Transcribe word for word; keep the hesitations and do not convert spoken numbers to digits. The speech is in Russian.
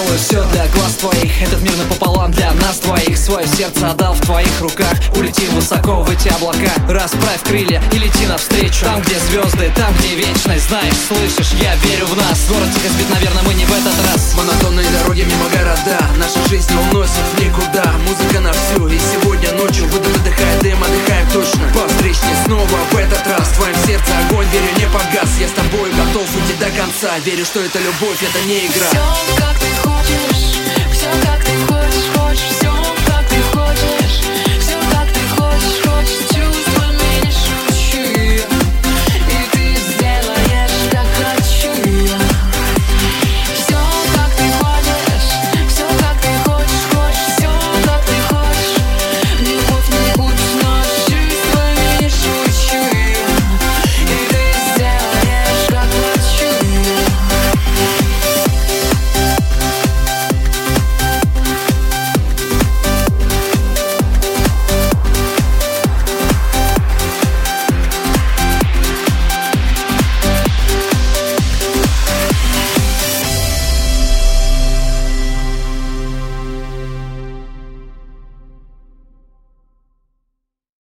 сделаю все для глаз твоих. Этот мир напополам для нас двоих. Свое сердце отдал в твоих руках. Улетим высоко в эти облака. Расправь крылья и лети навстречу. Там, где звезды, там, где вечность. Знаешь, слышишь, я верю в нас. Город тихо спит, наверное, мы не в этот раз. Монотонные дороги мимо города. Наша жизнь уносит в никуда. Музыка на всю, и сегодня ночью выдох, выдыхает дым, отдыхаем точно. По встречке снова в этот раз. В твоем сердце огонь, верю, не погас. Я с тобой готов идти до конца. Верю, что это любовь, это не игра. Все, как ты хочешь.